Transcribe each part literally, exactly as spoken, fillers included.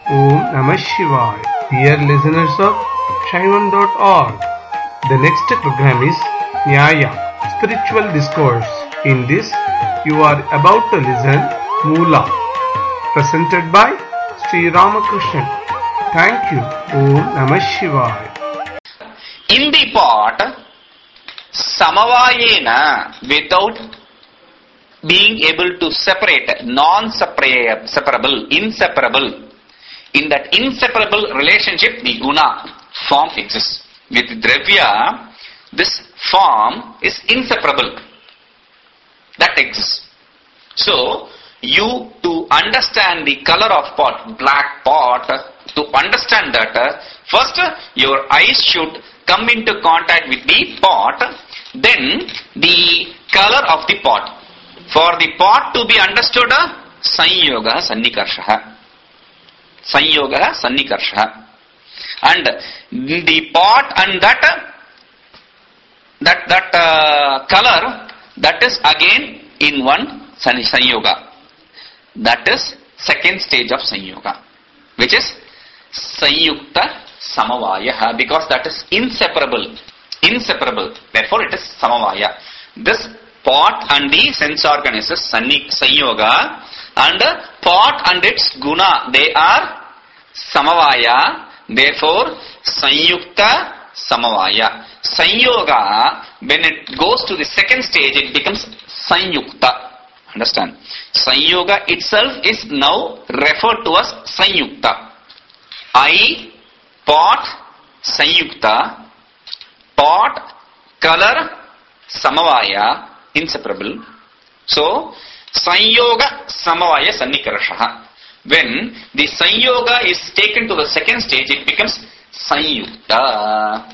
Om Namah Shivaya. Dear listeners of Shaivan dot org, the next program is Nyaya, Spiritual Discourse. In this, you are about to listen Moola, presented by Sri Ramakrishnan. Thank you. Om Namah Shivaya. In the pot, samavayena, without being able to separate, non-separable, inseparable. In that inseparable relationship, the guna, form exists. With dravya, this form is inseparable. That exists. So, you to understand the color of pot, black pot, to understand that, first your eyes should come into contact with the pot, then the color of the pot. For the pot to be understood, sanyoga sannikarsha. Sanyoga sannikarsha. And the pot and that that that uh, color, that is again in one sanyoga. That is second stage of sanyoga, which is sanyukta samavaya, because that is inseparable. Inseparable. Therefore it is samavaya. This pot and the sense organ is sanyoga, and pot and its guna, they are samavaya. Therefore sanyukta samavaya. Sanyoga, when it goes to the second stage, it becomes sanyukta. Understand? Sanyoga itself is now referred to as sanyukta. I, pot, sanyukta, pot, color, samavaya, inseparable. So, sanyoga samavaya sannikarashaha. When the sanyoga is taken to the second stage, it becomes sanyukta.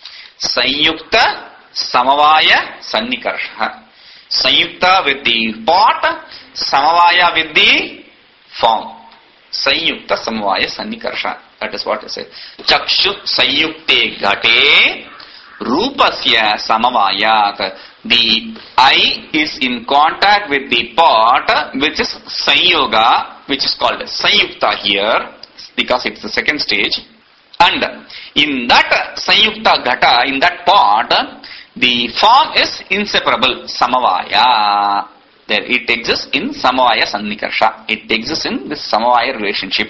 Sanyukta samavaya sannikarashaha. Sanyukta with the pot, samavaya with the form. Sanyukta samavaya sannikarashaha. That is what I say. Chakshu sanyukte ghate rupasya samavayat. The eye is in contact with the pot, which is sanyoga, which is called sanyukta here, because it's the second stage. And in that sanyukta ghata, in that pot, the form is inseparable, samavaya. There it exists in samavaya sannikarsha. It exists in this samavaya relationship.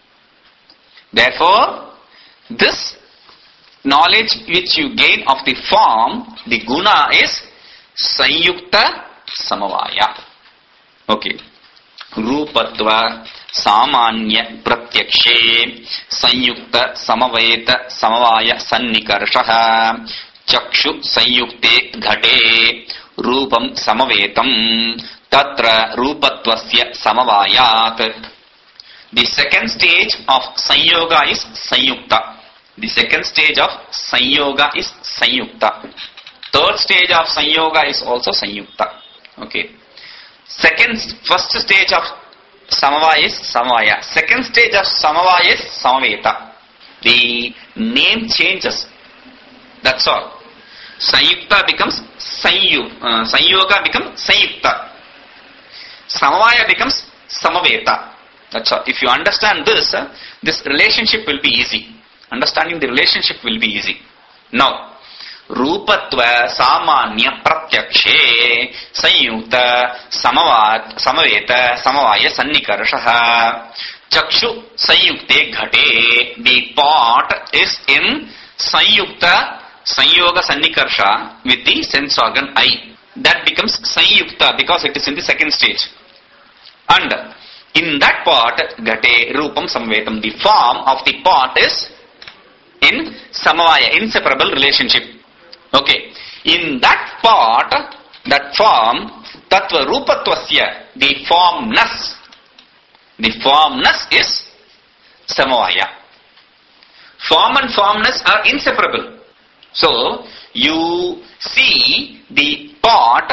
Therefore, this knowledge which you gain of the form, the guna, is sanyukta samavaya. Okay. Rupatva samanya pratyakshe sanyukta samaveta samavaya sannikarshaha chakshu sanyukte ghate rupam samavetam tatra rupatvasya samavayat. The second stage of sanyoga is sanyukta. The second stage of sanyoga is sanyukta. Third stage of sanyoga is also sanyukta. Okay. Second, first stage of samavaya is samavaya. Second stage of samavaya is samaveta. The name changes. That's all. Sanyukta becomes sanyu. Uh, sanyoga becomes sanyukta. Samavaya becomes samaveta. That's all. If you understand this, uh, this relationship will be easy. Understanding the relationship will be easy. Now, Rupatva samanya pratyakshe sanyukta samavat samaveta samavaya sannikarshaha chakshu sanyukte ghate. The pot is in sanyukta sanyoga sannikarsha with the sense organ eye. That becomes sanyukta because it is in the second stage. And in that pot, ghate rupam samvetam, the form of the pot is in samavaya, inseparable relationship. Okay. In that pot, that form, tattva rupatvasya, the formness, the formness is samavaya. Form and formness are inseparable. So, you see the pot,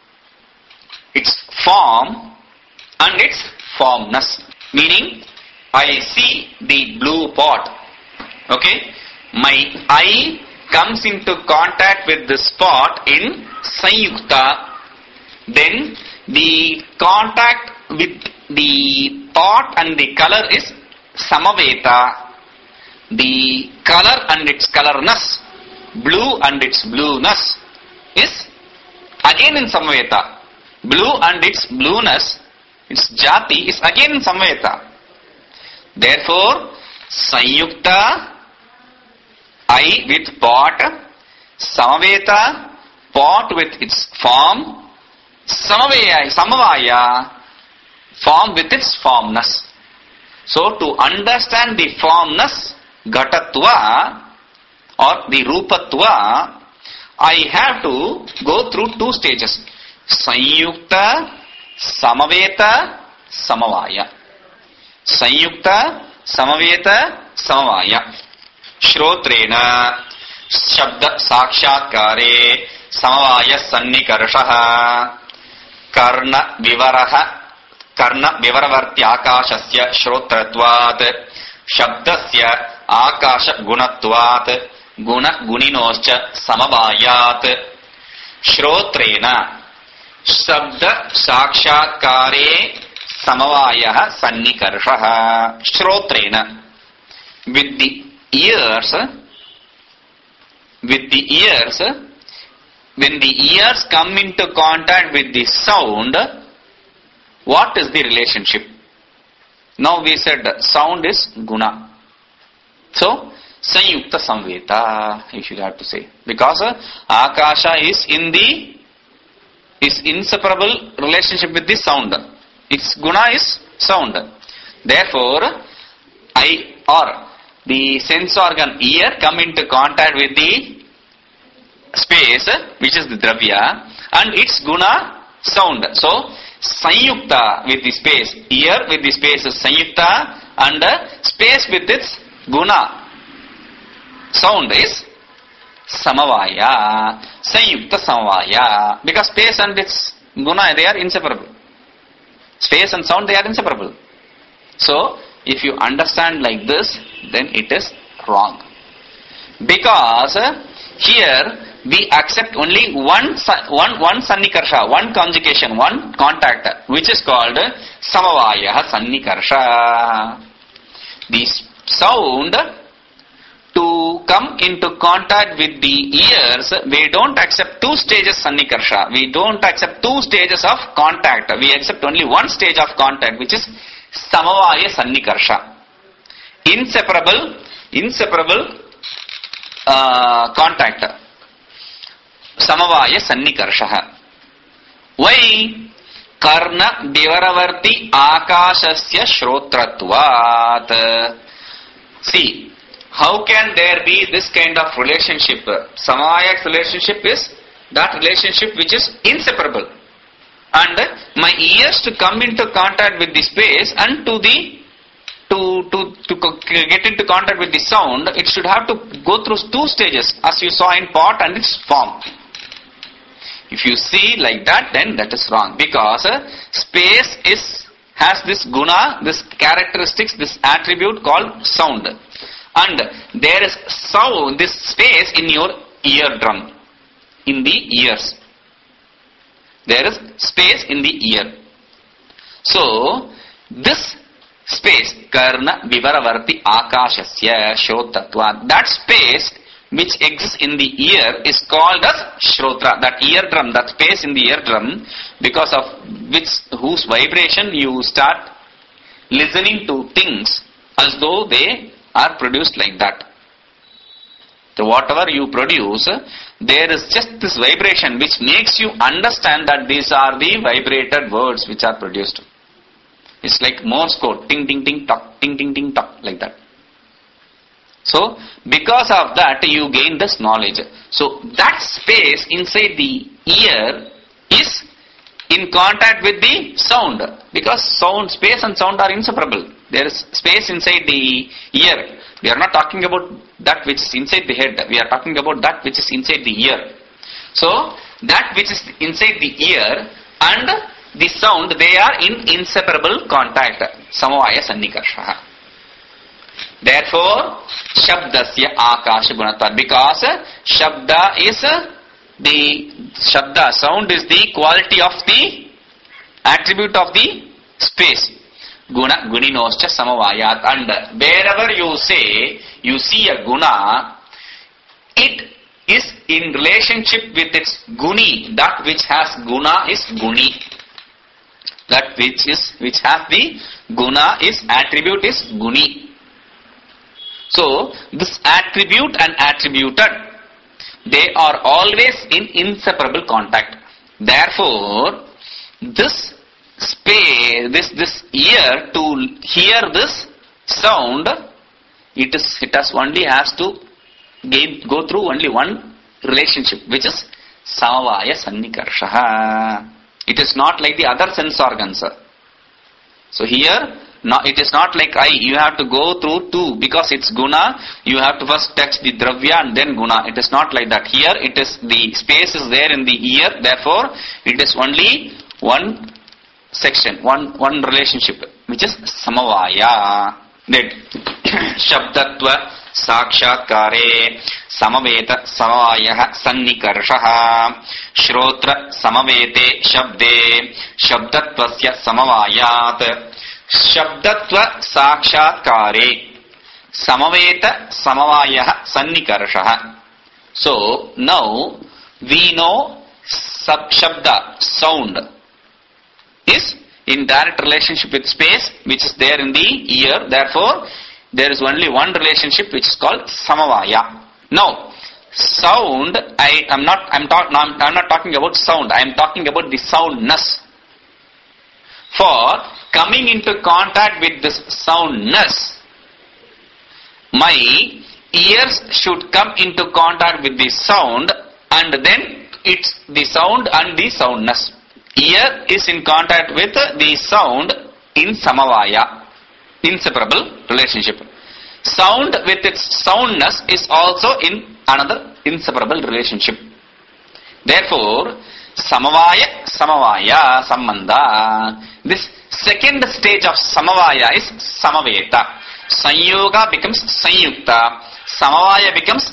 its form and its formness. Meaning, I see the blue pot. Okay. My eye comes into contact with this pot in sanyukta. Then the contact with the pot and the color is Samaveta, the color and its colorness, blue and its blueness is again in Samaveta. Blue and its blueness, its jati is again in Samaveta. Therefore, Sanyukta, I with pot, Samaveta, pot with its form, Samavaya, Samavaya, form with its formness. So, to understand the formness, Ghatatva or the Rupatva, I have to go through two stages. Sanyukta, Samaveta, Samavaya. Sanyukta, Samaveta, Samavaya. Shrotrena, Shabda Sakshatkare, Samavaya Sannikarshaha, Karna Vivaraha, Karna Vivaravarti Akashasya Shrotratvat, Shabdasya Akasha Gunatvat, Guna Guninoscha Samavayat. Shrotrena, Shabda Sakshatkare, Samavaya Sannikarshaha. Shrotrena, with the ears, with the ears, when the ears come into contact with the sound, what is the relationship? Now we said sound is guna. So, Sanyukta Samveta, if you have to say. Because uh, Akasha is in the, is inseparable relationship with the sound. Its guna is sound. Therefore, I or the sense organ ear come into contact with the space, which is the dravya, and its guna sound. So, Sanyukta with the space, ear with the space is Sanyukta, and space with its guna sound is Samavaya. Sanyukta Samavaya. Because space and its guna, they are inseparable. Space and sound, they are inseparable. So, if you understand like this, then it is wrong. Because here we accept only one one one sannikarsha, one conjugation, one contact, which is called Samavaya Sannikarsha. The sound to come into contact with the ears, we don't accept two stages Sannikarsha. We don't accept two stages of contact. We accept only one stage of contact, which is Samavaya Sannikarsha. Inseparable, inseparable uh, contact. Samavaya Sannikarshaha. Why? Karna Divaravarti Akashasya Shrotratvat. See, how can there be this kind of relationship? Samavaya relationship is that relationship which is inseparable. And my ears to come into contact with the space and to the to to to get into contact with the sound, it should have to go through two stages, as you saw in pot and its form. If you see like that, then that is wrong, because uh, space is has this guna, this characteristics, this attribute called sound, and there is sound, this space in your eardrum, in the ears. There is space in the ear. So, this space, Karna Vivaravarti Akashasya Shrotatva, that space which exists in the ear is called as Shrotra, that eardrum, that space in the eardrum, because of which, whose vibration you start listening to things as though they are produced like that. So whatever you produce, there is just this vibration which makes you understand that these are the vibrated words which are produced. It's like Morse code, ting ting ting tock, ting ting ting tock, like that. So, because of that, you gain this knowledge. So, that space inside the ear is in contact with the sound, because sound, space and sound are inseparable. There is space inside the ear. We are not talking about that which is inside the head. We are talking about that which is inside the ear. So, that which is inside the ear and the sound, they are in inseparable contact. Samavaya Sannikarshaha. Therefore, Shabdasya Akasha Gunatva, because Shabda is the Shabda, sound is the quality of the attribute of the space. Guna guninoscha samavayat. And wherever you say, you see a guna, it is in relationship with its guni. That which has guna is guni. That which is which has the guna is attribute is guni. So this attribute and attributed, they are always in inseparable contact. Therefore, this space, this this ear to hear this sound, it is it has only has to gain, go through only one relationship, which is samavaya sannikarshaha. It is not like the other sense organs. So here, no, it is not like eye. You have to go through two, because it's guna. You have to first touch the dravya and then guna. It is not like that. Here it is, the space is there in the ear. Therefore, it is only one section, one one relationship, which is samavaya. Then shabdatva sakshatkare samaveta samavayah sannikarshaha shrotra samavete shabde shabdatvasya samavayat shabdatva sakshatkare samaveta samavayah sannikarshaha. So now we know sab shabda, sound, is in direct relationship with space, which is there in the ear. Therefore, there is only one relationship, which is called samavaya. Now, sound, I am not, I'm, talk, no, I'm, I'm not talking about sound. I am talking about the soundness. For coming into contact with this soundness, my ears should come into contact with the sound, and then it's the sound and the soundness. Ear is in contact with the sound in samavaya, inseparable relationship. Sound with its soundness is also in another inseparable relationship. Therefore, samavaya, samavaya, sambandha. This second stage of samavaya is samaveta. Sanyoga becomes sanyukta. Samavaya becomes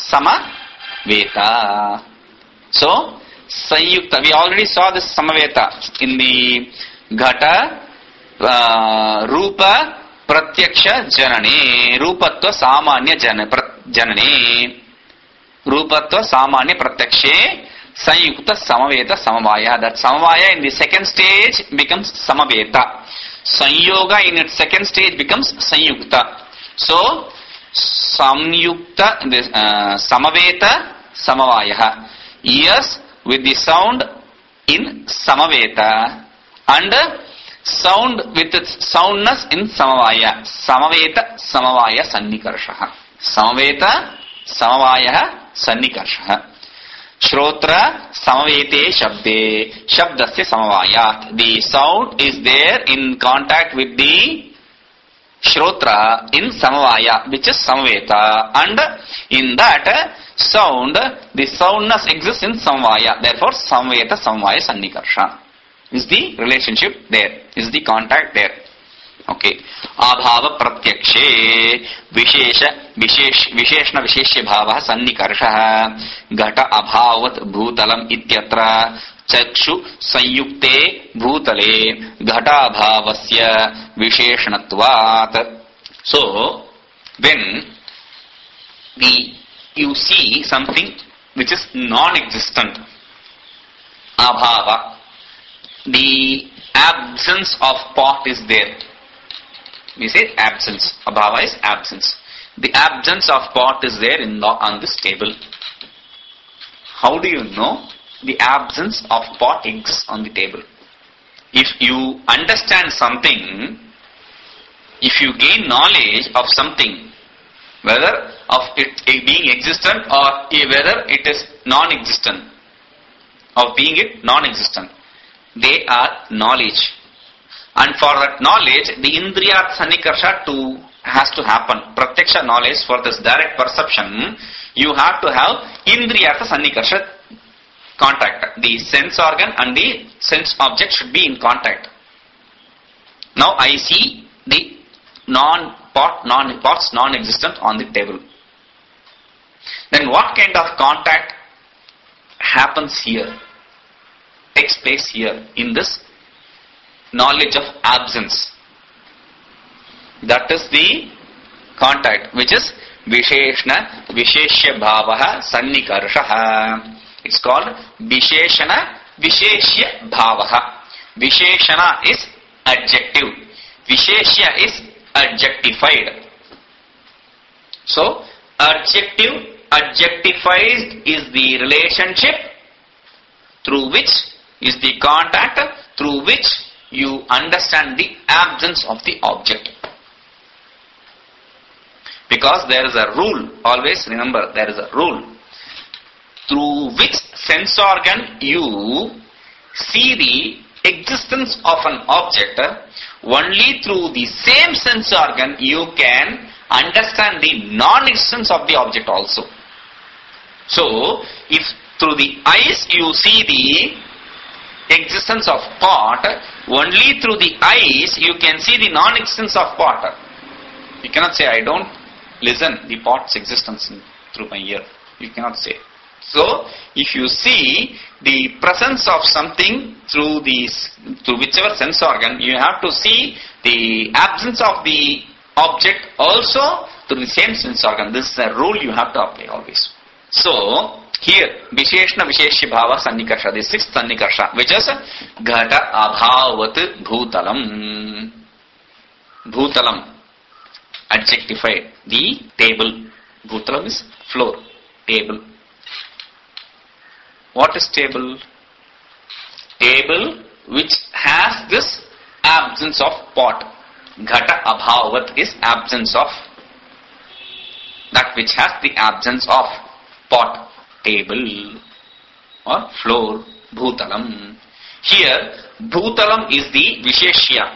samaveta. So, sanyukta, we already saw this samaveta in the ghata, uh, rupa, pratyaksha janane, rupatva samanya jana, janane, rupatva samanya pratyakshe, sanyukta samaveta samavaya. That samavaya in the second stage becomes samaveta. Sanyoga in its second stage becomes sanyukta. So, samyukta, this, uh, samaveta samavaya. Ears with the sound in samaveta, and sound with its soundness in samavaya. Samaveta samavaya sannikarshaha. Samaveta samavaya sannikarshaha. Shrotra samavete shabde shabdasya samavayat. The sound is there in contact with the shrotra in samavaya, which is samaveta, and in that sound, the soundness exists in samavaya. Therefore, samaveta samavaya sannikarsha is the relationship there, is the contact there. Okay. Abhava pratyakshe vishesha vishesh visheshna visheshya bhava sannikarsha ghata abhavat bhutalam ityatra chakshu sanyukte bhutale ghata abhavasya visheshnatvat. So, when the you see something which is non-existent, abhava, the absence of pot is there. We say absence. Abhava is absence. The absence of pot is there in the, on this table. How do you know the absence of pot exists on the table? If you understand something, if you gain knowledge of something, whether of it being existent or whether it is non-existent, of being it non-existent, they are knowledge. And for that knowledge, the indriya sannikarsha to has to happen. Pratyaksha knowledge, for this direct perception, you have to have indriya sannikarsha contact. The sense organ and the sense object should be in contact. Now I see the non-pot, non-pots, non-existent on the table. Then what kind of contact happens here, takes place here in this knowledge of absence? That is the contact, which is Visheshna Visheshya Bhavaha Sannikarshaha. It's called Visheshana Visheshya Bhavaha. Visheshana is adjective. Visheshya is adjectified. So, adjective, adjectified is the relationship through which is the contact through which you understand the absence of the object. Because there is a rule, always remember there is a rule, through which sense organ you see the existence of an object, only through the same sense organ you can understand the non-existence of the object also. So, if through the eyes you see the existence of pot, only through the eyes you can see the non-existence of pot. You cannot say, I don't listen the pot's existence in, through my ear. You cannot say. So, if you see the presence of something through the through whichever sense organ, you have to see the absence of the object also through the same sense organ. This is a rule you have to apply always. So, here, Visheshna Visheshya Bhava Sannikarsha, the sixth Sannikarsha, which is Ghata Abhavat Bhutalam. Bhutalam, adjectified, the table. Bhutalam is floor, table. What is table? Table which has this absence of pot. Ghata Abhavat is absence of, that which has the absence of pot. Table or floor, Bhutalam. Here, Bhutalam is the Visheshya.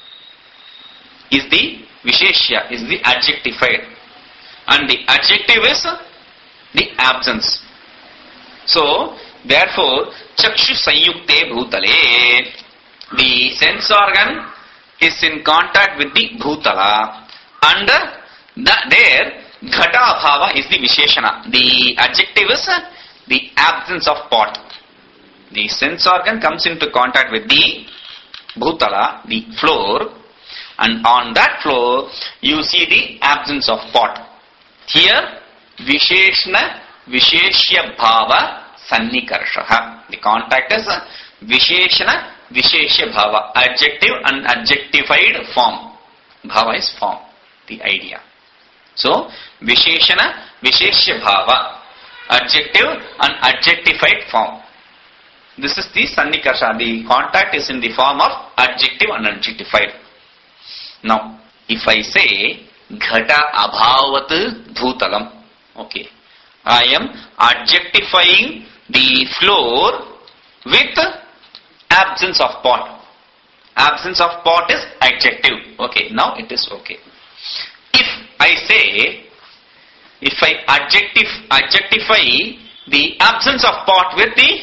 Is the Visheshya, is the adjectified. And the adjective is the absence. So, therefore, Chakshu Sanyukte Bhutale. The sense organ is in contact with the Bhutala. And the, there, Ghata Abhava is the Visheshana. The adjective is the absence of pot. The sense organ comes into contact with the Bhutala, the floor, and on that floor you see the absence of pot. Here, Visheshna Visheshya Bhava Sannikarshaha. The contact is Visheshna Visheshya Bhava. Adjective and adjectified form. Bhava is form, the idea. So, Visheshana, Visheshya Bhava, adjective and adjectified form. This is the Sannikarsha. The contact is in the form of adjective and adjectified. Now, if I say Ghata Abhavat Bhutalam, okay, I am adjectifying the floor with absence of pot. Absence of pot is adjective. Okay, now it is okay. If I say, if I adjective, adjectify the absence of pot with the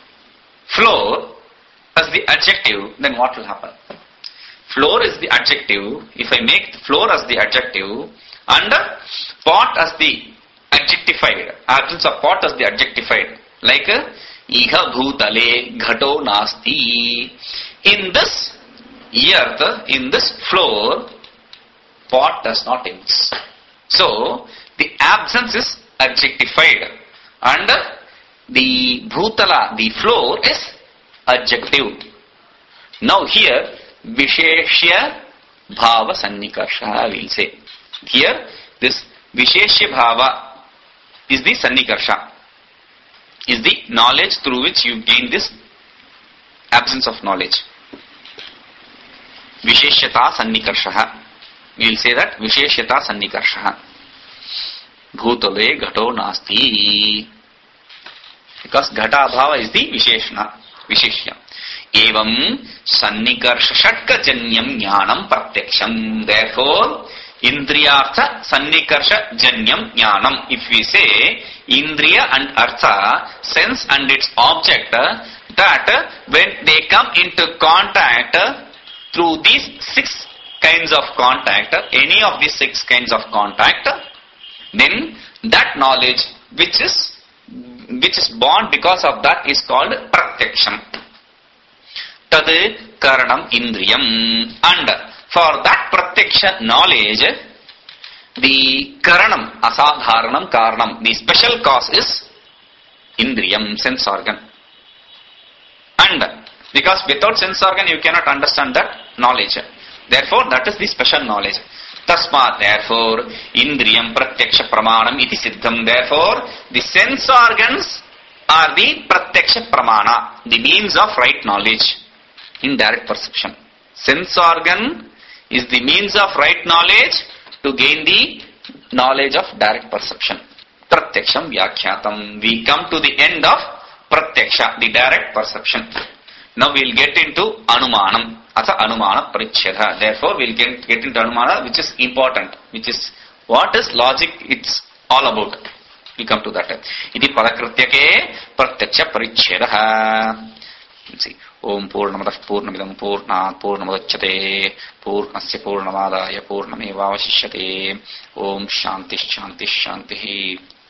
floor as the adjective, then what will happen? Floor is the adjective. If I make floor as the adjective and pot as the adjectified, absence of pot as the adjectified, like Iha Bhutale Ghato Nasti. In this earth, in this floor, pot does not exist. So, the absence is adjectified and the Bhutala, the floor, is adjective. Now here, Visheshya Bhava Sannikarsha we will say. Here, this Visheshya Bhava is the Sannikarsha, is the knowledge through which you gain this absence of knowledge. Visheshyata Sannikarsha. We will say that Visheshyata Sannikarsha. Bhutale Ghato Nasti. Because Ghata Abhava is the Visheshna, Visheshya. Evam Sannikarsha Shatka Janyam Jnanam Pratyaksham. Therefore, Indriyartha Sannikarsha Janyam Jnanam. If we say Indriya and Artha, sense and its object, that when they come into contact through these six kinds of contact, any of these six kinds of contact, then that knowledge which is which is born because of that is called pratyaksham. Tad karanam indriyam. And For that pratyaksha knowledge, the karanam, asadharanam karanam, the special cause is indriyam, sense organ. And because without sense organ you cannot understand that knowledge. Therefore that is the special knowledge. Tasmat, therefore, indriyam pratyaksha pramanam iti siddham. Therefore, the sense organs are the pratyaksha pramana, the means of right knowledge in direct perception. Sense organ is the means of right knowledge to gain the knowledge of direct perception. Pratyaksham vyakhyatam. We come to the end of pratyaksha, the direct perception. Now we will get into anumanam. Atha anumana parichedha. Therefore we will get, get into anumana, which is important, which is what is logic, it's all about. We come to that. Iti padakrityake pratyaksha parichedha. See. Om Purnamadah Purnamidam Purnat Purnamudachyate Purnasya Purnamadaya Purnamevavashishyate. Om Shanti Shanti Shanti.